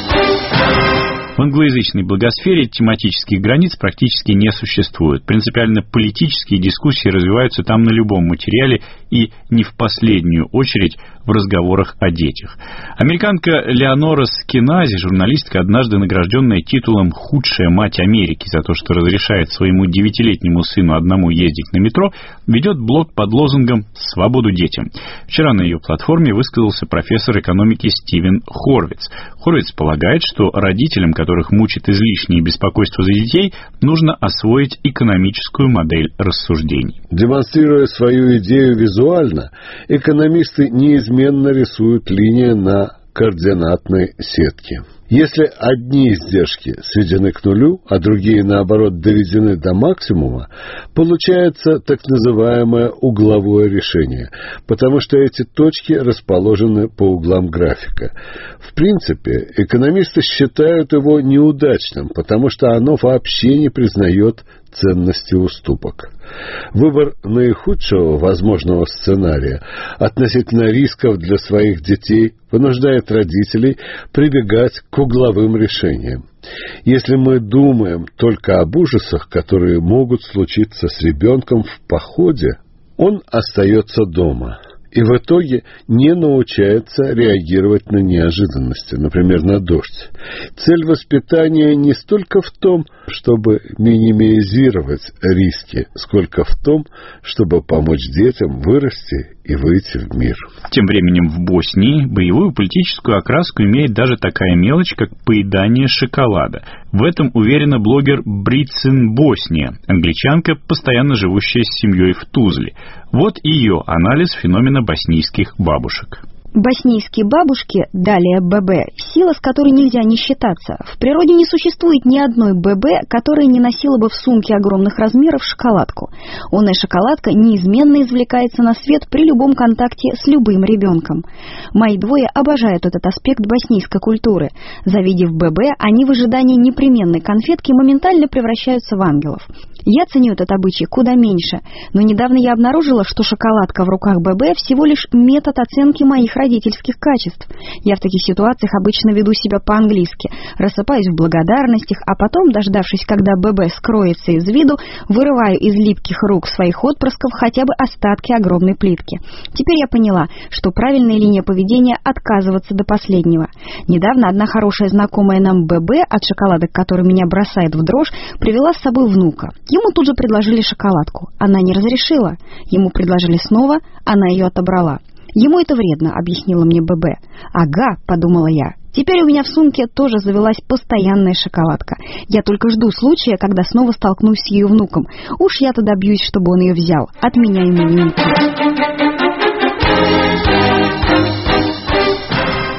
В англоязычной благосфере тематических границ практически не существует. Принципиально политические дискуссии развиваются там на любом материале и не в последнюю очередь в разговорах о детях. Американка Леонора Скинази, журналистка, однажды награжденная титулом «Худшая мать Америки» за то, что разрешает своему девятилетнему сыну одному ездить на метро, ведет блог под лозунгом «Свободу детям». Вчера на ее платформе высказался профессор экономики Стивен Хорвиц. Хорвиц полагает, что родителям, которых мучит излишнее беспокойство за детей, нужно освоить экономическую модель рассуждений. Демонстрируя свою идею визуально, экономисты неизменно рисуют линии на координатной сетке. Если одни издержки сведены к нулю, а другие, наоборот, доведены до максимума, получается так называемое угловое решение, потому что эти точки расположены по углам графика. В принципе, экономисты считают его неудачным, потому что оно вообще не признает ценности уступок. Выбор наихудшего возможного сценария относительно рисков для своих детей вынуждает родителей прибегать к угловым решениям. Если мы думаем только об ужасах, которые могут случиться с ребенком в походе, он остается дома и в итоге не научается реагировать на неожиданности, например, на дождь. Цель воспитания не столько в том, чтобы минимизировать риски, сколько в том, чтобы помочь детям вырасти и выйти в мир. Тем временем в Боснии боевую политическую окраску имеет даже такая мелочь, как поедание шоколада. В этом уверена блогер Бритсен Босния, англичанка, постоянно живущая с семьей в Тузле. Вот ее анализ феномена боснийских бабушек. Боснийские бабушки, далее ББ, сила, с которой нельзя не считаться. В природе не существует ни одной ББ, которая не носила бы в сумке огромных размеров шоколадку. Онная шоколадка неизменно извлекается на свет при любом контакте с любым ребенком. Мои двое обожают этот аспект боснийской культуры. Завидев ББ, они в ожидании непременной конфетки моментально превращаются в ангелов. Я ценю этот обычай куда меньше, но недавно я обнаружила, что шоколадка в руках ББ всего лишь метод оценки моих родительских качеств. Я в таких ситуациях обычно веду себя по-английски, рассыпаюсь в благодарностях, а потом, дождавшись, когда ББ скроется из виду, вырываю из липких рук своих отпрысков хотя бы остатки огромной плитки. Теперь я поняла, что правильная линия поведения — отказываться до последнего. Недавно одна хорошая знакомая нам ББ, от шоколадок, который меня бросает в дрожь, привела с собой внука. Ему тут же предложили шоколадку. Она не разрешила. Ему предложили снова, она ее отобрала. Ему это вредно, объяснила мне ББ. Ага, подумала я. Теперь у меня в сумке тоже завелась постоянная шоколадка. Я только жду случая, когда снова столкнусь с ее внуком. Уж я-то добьюсь, чтобы он ее взял. От меня ему не уйти.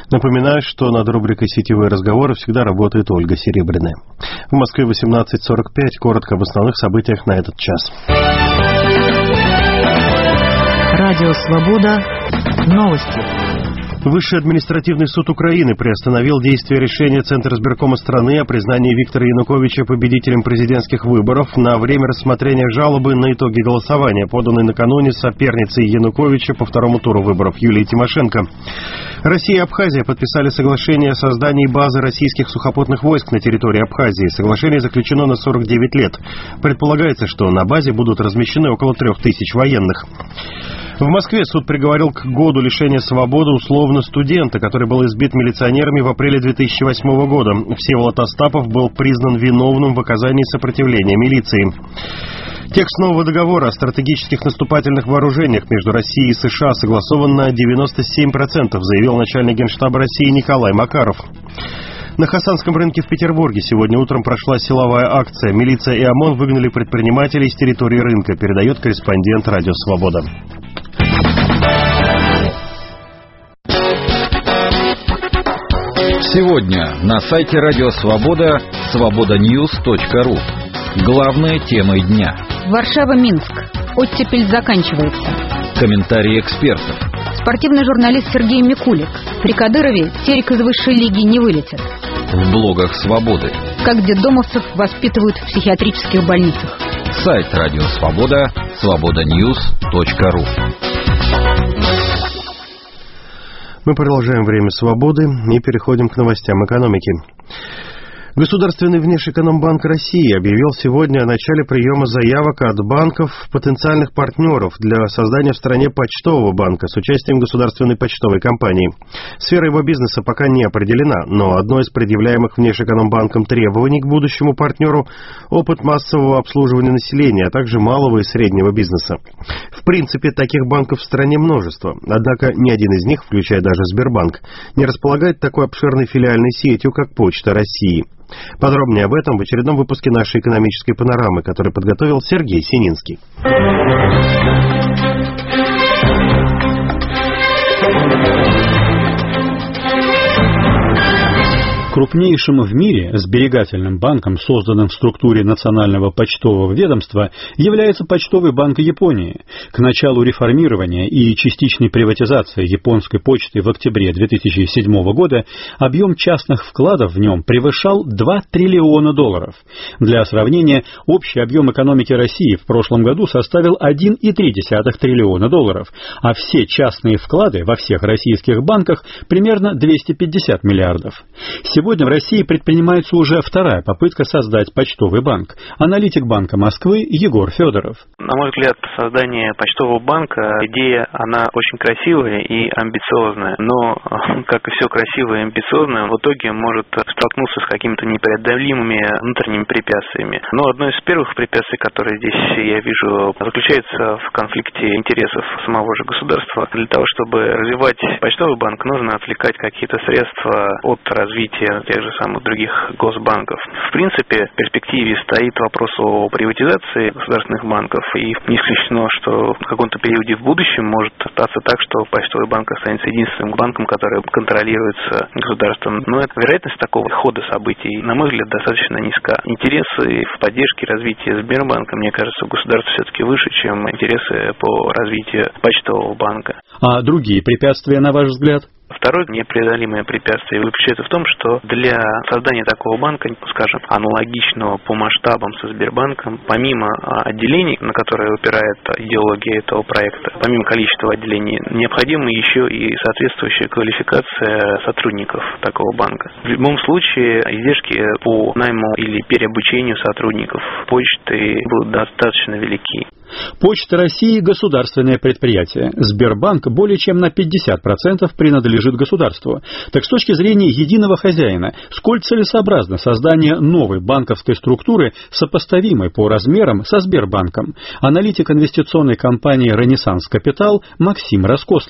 Напоминаю, что над рубрикой «Сетевые разговоры» всегда работает Ольга Серебряная. В Москве восемнадцать сорок пять. Коротко об основных событиях на этот час. Радио «Свобода». Новости. Высший административный суд Украины приостановил действие решения Центра избиркома страны о признании Виктора Януковича победителем президентских выборов на время рассмотрения жалобы на итоги голосования, поданной накануне соперницей Януковича по второму туру выборов Юлией Тимошенко. Россия и Абхазия подписали соглашение о создании базы российских сухопутных войск на территории Абхазии. Соглашение заключено на сорок девять лет. Предполагается, что на базе будут размещены около трех тысяч военных. В Москве суд приговорил к году лишения свободы условно студента, который был избит милиционерами в апреле две тысячи восьмого года. Всеволод Остапов был признан виновным в оказании сопротивления милиции. Текст нового договора о стратегических наступательных вооружениях между Россией и США согласован на девяносто семь процентов, заявил начальник Генштаба России Николай Макаров. На Хасанском рынке в Петербурге сегодня утром прошла силовая акция. Милиция и ОМОН выгнали предпринимателей с территории рынка, передает корреспондент «Радио Свобода». Сегодня на сайте Радио Свобода свобода ньюс точка ру. Главные темы дня. Варшава-Минск. Оттепель заканчивается. Комментарии экспертов. Спортивный журналист Сергей Микулик. При Кадырове Терек из высшей лиги не вылетит. В блогах Свободы. Как детдомовцев воспитывают в психиатрических больницах. Сайт Радио Свобода свобода ньюс точка ру. Мы продолжаем «Время свободы» и переходим к новостям экономики. Государственный внешэкономбанк России объявил сегодня о начале приема заявок от банков потенциальных партнеров для создания в стране почтового банка с участием государственной почтовой компании. Сфера его бизнеса пока не определена, но одно из предъявляемых внешэкономбанком требований к будущему партнеру – опыт массового обслуживания населения, а также малого и среднего бизнеса. В принципе, таких банков в стране множество, однако ни один из них, включая даже Сбербанк, не располагает такой обширной филиальной сетью, как Почта России. Подробнее об этом в очередном выпуске нашей экономической панорамы, который подготовил Сергей Сининский. Крупнейшим в мире сберегательным банком, созданным в структуре Национального почтового ведомства, является Почтовый банк Японии. К началу реформирования и частичной приватизации японской почты в октябре две тысячи седьмого года объем частных вкладов в нем превышал два триллиона долларов. Для сравнения, общий объем экономики России в прошлом году составил один и три десятых триллиона долларов, а все частные вклады во всех российских банках примерно двести пятьдесят миллиардов. Сегодня в России предпринимается уже вторая попытка создать почтовый банк. Аналитик Банка Москвы Егор Федоров. На мой взгляд, создание почтового банка, идея, она очень красивая и амбициозная. Но, как и все красивое и амбициозное, в итоге может столкнуться с какими-то непреодолимыми внутренними препятствиями. Но одно из первых препятствий, которое здесь я вижу, заключается в конфликте интересов самого же государства. Для того, чтобы развивать почтовый банк, нужно отвлекать какие-то средства от развития тех же самых других госбанков. В принципе, в перспективе стоит вопрос о приватизации государственных банков, и не исключено, что в каком-то периоде в будущем может статься так, что почтовый банк останется единственным банком, который контролируется государством. Но это вероятность такого хода событий, на мой взгляд, достаточно низка. Интересы в поддержке развития Сбербанка, мне кажется, у государства все-таки выше, чем интересы по развитию почтового банка. А другие препятствия, на ваш взгляд? Второе непреодолимое препятствие заключается в том, что для создания такого банка, скажем, аналогичного по масштабам со Сбербанком, помимо отделений, на которые упирает идеология этого проекта, помимо количества отделений, необходима еще и соответствующая квалификация сотрудников такого банка. В любом случае, издержки по найму или переобучению сотрудников почты будут достаточно велики. Почта России – государственное предприятие. Сбербанк более чем на пятьдесят процентов принадлежит государству. Так с точки зрения единого хозяина, сколь целесообразно создание новой банковской структуры, сопоставимой по размерам со Сбербанком? Аналитик инвестиционной компании «Ренессанс Капитал» Максим Раскоснов.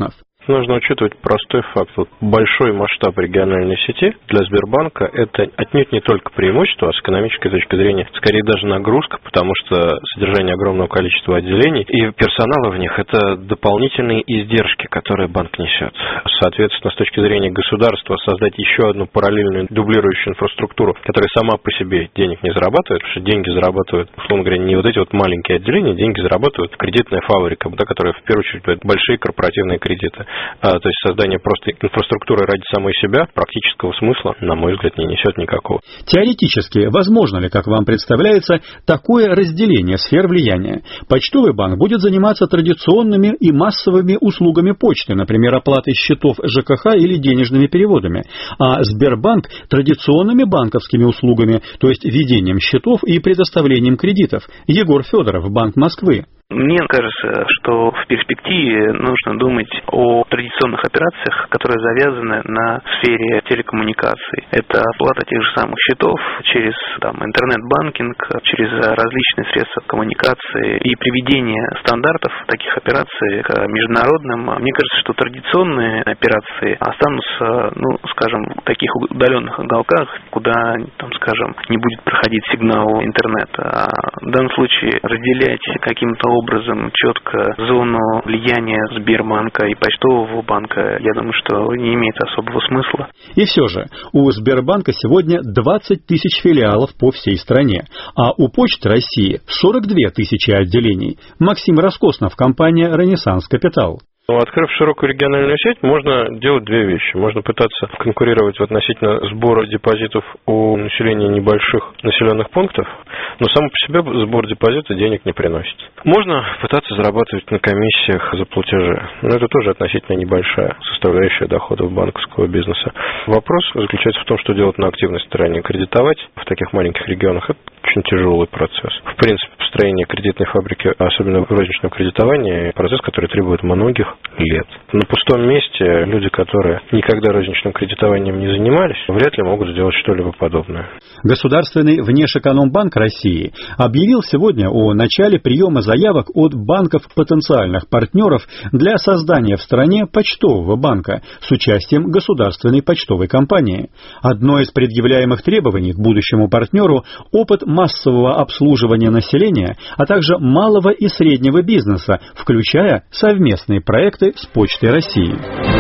нужно учитывать простой факт. Вот большой масштаб региональной сети для Сбербанка – это отнюдь не только преимущество, а с экономической точки зрения скорее даже нагрузка, потому что содержание огромного количества отделений и персонала в них – это дополнительные издержки, которые банк несет. Соответственно, с точки зрения государства создать еще одну параллельную дублирующую инфраструктуру, которая сама по себе денег не зарабатывает, потому что деньги зарабатывают, условно говоря, не вот эти вот маленькие отделения, деньги зарабатывают кредитная фабрика, да, которая в первую очередь дает большие корпоративные кредиты. А, то есть создание просто инфраструктуры ради самой себя практического смысла, на мой взгляд, не несет никакого. Теоретически, возможно ли, как вам представляется, такое разделение сфер влияния? Почтовый банк будет заниматься традиционными и массовыми услугами почты, например, оплатой счетов ЖКХ или денежными переводами, а Сбербанк – традиционными банковскими услугами, то есть ведением счетов и предоставлением кредитов. Егор Федоров, Банк Москвы. Мне кажется, что в перспективе нужно думать о традиционных операциях, которые завязаны на сфере телекоммуникаций. Это оплата тех же самых счетов через там, интернет-банкинг, через различные средства коммуникации и приведение стандартов таких операций к международным. Мне кажется, что традиционные операции останутся, ну, скажем, в таких удаленных уголках, куда, там, скажем, не будет проходить сигнал интернета. А в данном случае разделять каким-то образом четко зону влияния Сбербанка и почтового банка, я думаю, что не имеет особого смысла. И все же, у Сбербанка сегодня двадцать тысяч филиалов по всей стране, а у Почты России сорок две тысячи отделений. Максим Роскоснов, компания «Ренессанс Капитал». Открыв широкую региональную сеть, можно делать две вещи. Можно пытаться конкурировать относительно сбора депозитов у населения небольших населенных пунктов, но само по себе сбор депозита денег не приносит. Можно пытаться зарабатывать на комиссиях за платежи, но это тоже относительно небольшая составляющая доходов банковского бизнеса. Вопрос заключается в том, что делать на активной стороне. Кредитовать в таких маленьких регионах – это очень тяжелый процесс. В принципе, построение кредитной фабрики, особенно в розничном кредитовании, процесс, который требует многих лет. На пустом месте люди, которые никогда розничным кредитованием не занимались, вряд ли могут сделать что-либо подобное. Государственный Внешэкономбанк России объявил сегодня о начале приема заявок от банков-потенциальных партнеров для создания в стране почтового банка с участием государственной почтовой компании. Одно из предъявляемых требований к будущему партнеру – опыт массового обслуживания населения, а также малого и среднего бизнеса, включая совместные проекты с Почтой России.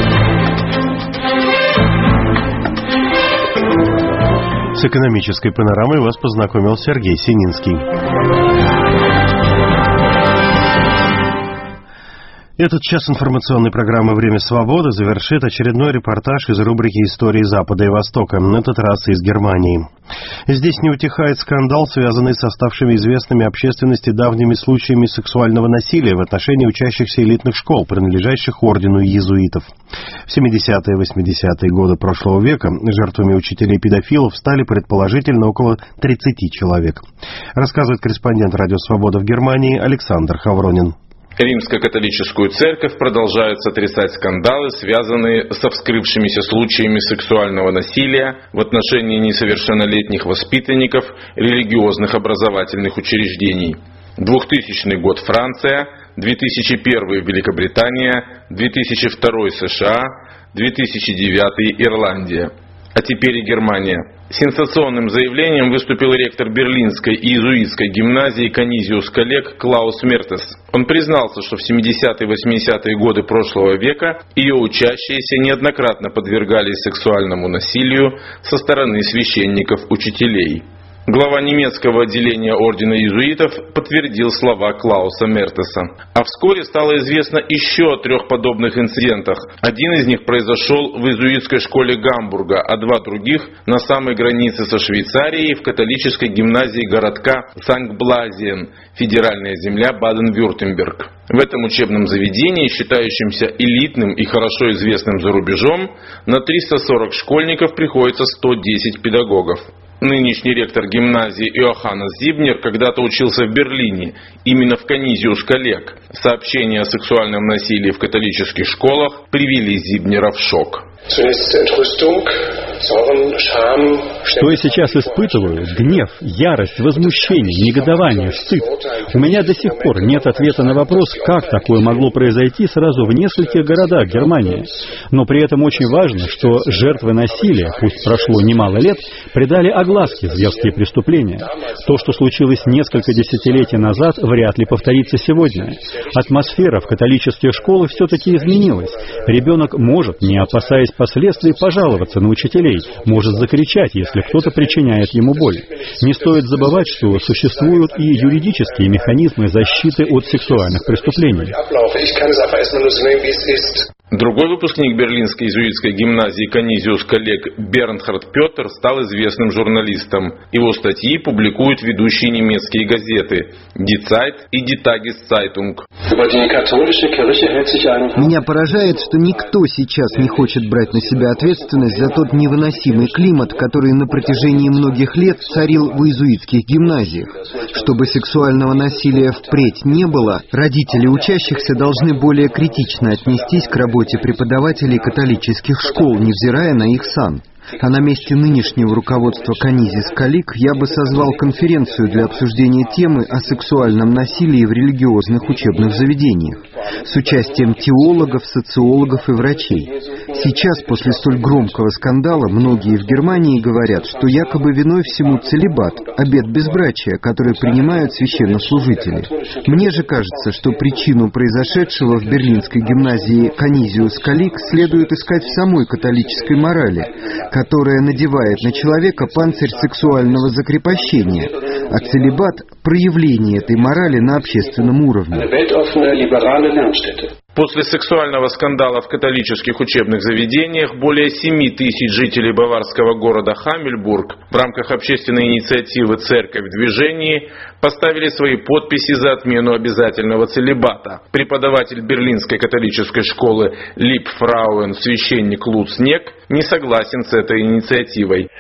С экономической панорамой вас познакомил Сергей Сининский. Этот час информационной программы «Время свободы» завершит очередной репортаж из рубрики «Истории Запада и Востока», на этот раз из Германии. Здесь не утихает скандал, связанный с ставшими известными общественности давними случаями сексуального насилия в отношении учащихся элитных школ, принадлежащих ордену иезуитов. В семидесятые и восьмидесятые годы прошлого века жертвами учителей-педофилов стали предположительно около тридцати человек. Рассказывает корреспондент «Радио Свобода» в Германии Александр Хавронин. Римско-католическую церковь продолжают сотрясать скандалы, связанные со вскрывшимися случаями сексуального насилия в отношении несовершеннолетних воспитанников религиозных образовательных учреждений. двухтысячный год Франция, две тысячи первый Великобритания, две тысячи второй США, две тысячи девятый Ирландия. А теперь и Германия. Сенсационным заявлением выступил ректор Берлинской иезуитской гимназии Canisius College Клаус Мертес. Он признался, что в семидесятые и восьмидесятые годы прошлого века ее учащиеся неоднократно подвергались сексуальному насилию со стороны священников-учителей. Глава немецкого отделения ордена иезуитов подтвердил слова Клауса Мертеса. А вскоре стало известно еще о трех подобных инцидентах. Один из них произошел в иезуитской школе Гамбурга, а два других на самой границе со Швейцарией в католической гимназии городка Санкт-Блазиен, федеральная земля Баден-Вюртемберг. В этом учебном заведении, считающемся элитным и хорошо известным за рубежом, на триста сорок школьников приходится сто десять педагогов. Нынешний ректор гимназии Иоханнес Зибнер когда-то учился в Берлине, именно в Canisius College. Сообщения о сексуальном насилии в католических школах привели Зибнера в шок. Что я сейчас испытываю? Гнев, ярость, возмущение, негодование, стыд. У меня до сих пор нет ответа на вопрос, как такое могло произойти сразу в нескольких городах Германии. Но при этом очень важно, что жертвы насилия, пусть прошло немало лет, придали огласке зверские преступления. То, что случилось несколько десятилетий назад, вряд ли повторится сегодня. Атмосфера в католических школах все-таки изменилась. Ребенок может, не опасаясь последствий, пожаловаться на учителей, может закричать, если кто-то причиняет ему боль. Не стоит забывать, что существуют и юридические механизмы защиты от сексуальных преступлений. Другой выпускник берлинской иезуитской гимназии Canisius коллег Бернхард Петер стал известным журналистом. Его статьи публикуют ведущие немецкие газеты Die Zeit и Die Tageszeitung. Меня поражает, что никто сейчас не хочет брать на себя ответственность за тот невыносимый климат, который на протяжении многих лет царил в иезуитских гимназиях. Чтобы сексуального насилия впредь не было, родители учащихся должны более критично отнестись к работе преподавателей католических школ, невзирая на их сан. А на месте нынешнего руководства Canisius коллег я бы созвал конференцию для обсуждения темы о сексуальном насилии в религиозных учебных заведениях с участием теологов, социологов и врачей. Сейчас, после столь громкого скандала, многие в Германии говорят, что якобы виной всему целибат, обет безбрачия, который принимают священнослужители. Мне же кажется, что причину произошедшего в берлинской гимназии Canisius коллег следует искать в самой католической морали, которая надевает на человека панцирь сексуального закрепощения, а целибат – проявление этой морали на общественном уровне. После сексуального скандала в католических учебных заведениях более семи тысяч жителей баварского города Хамельбург в рамках общественной инициативы «Церковь в движении» поставили свои подписи за отмену обязательного целибата. Преподаватель берлинской католической школы Липфрауен, священник Луц Нек, не согласен с этой инициативой.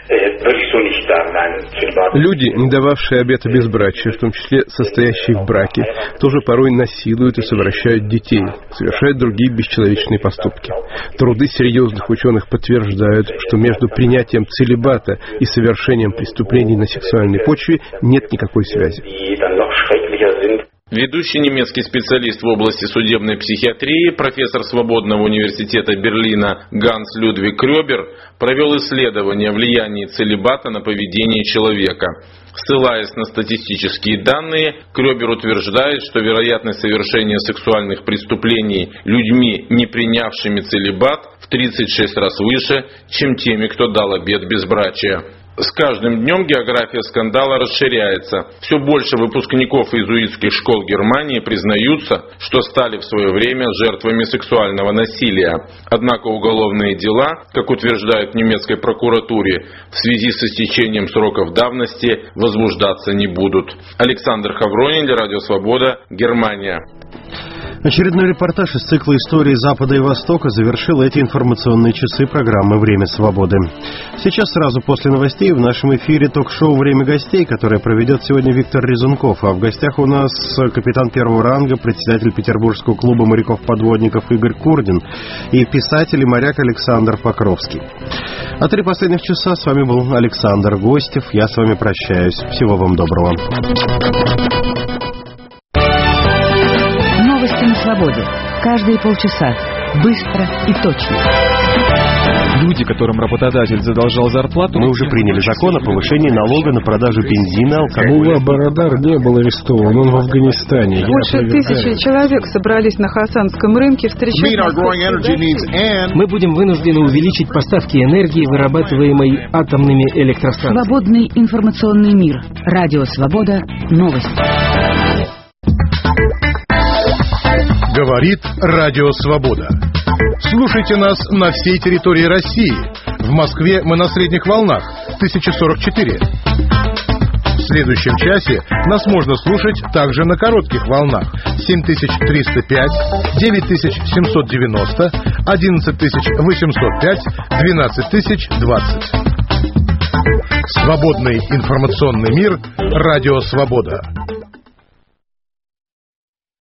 Люди, не дававшие обета безбрачия, в том числе состоящие в браке, тоже порой насилуют и совращают детей, совершают другие бесчеловечные поступки. Труды серьезных ученых подтверждают, что между принятием целибата и совершением преступлений на сексуальной почве нет никакой связи. Ведущий немецкий специалист в области судебной психиатрии, профессор Свободного университета Берлина Ганс Людвиг Крёбер провел исследование влияния целибата на поведение человека. Ссылаясь на статистические данные, Крёбер утверждает, что вероятность совершения сексуальных преступлений людьми, не принявшими целибат, в тридцать шесть раз выше, чем теми, кто дал обет безбрачия. С каждым днем география скандала расширяется. Все больше выпускников иезуитских школ Германии признаются, что стали в свое время жертвами сексуального насилия. Однако уголовные дела, как утверждают в немецкой прокуратуре, в связи с истечением сроков давности возбуждаться не будут. Александр Хавронин для Радио Свобода, Германия. Очередной репортаж из цикла «Истории Запада и Востока» завершил эти информационные часы программы «Время свободы». Сейчас сразу после новостей в нашем эфире ток-шоу «Время гостей», которое проведет сегодня Виктор Резунков. А в гостях у нас капитан первого ранга, председатель Петербургского клуба моряков-подводников Игорь Курдин и писатель и моряк Александр Покровский. А три последних часа с вами был Александр Гостев. Я с вами прощаюсь. Всего вам доброго. Новости на свободе. Каждые полчаса. Быстро и точно. Люди, которым работодатель задолжал зарплату... Мы уже приняли закон о повышении налога на продажу бензина, алкоголя. Мулла Барадар не был арестован, он в Афганистане. Больше тысячи человек собрались на Хасанском рынке встречать... Мы будем вынуждены увеличить поставки энергии, вырабатываемой атомными электростанциями. Свободный информационный мир. Радио Свобода. Новости. Говорит Радио Свобода. Слушайте нас на всей территории России. В Москве мы на средних волнах тысяча сорок четыре. В следующем часе нас можно слушать также на коротких волнах семь тысяч триста пять, девять тысяч семьсот девяносто, одиннадцать тысяч восемьсот пять, двенадцать тысяч двадцать. Свободный информационный мир. Радио Свобода.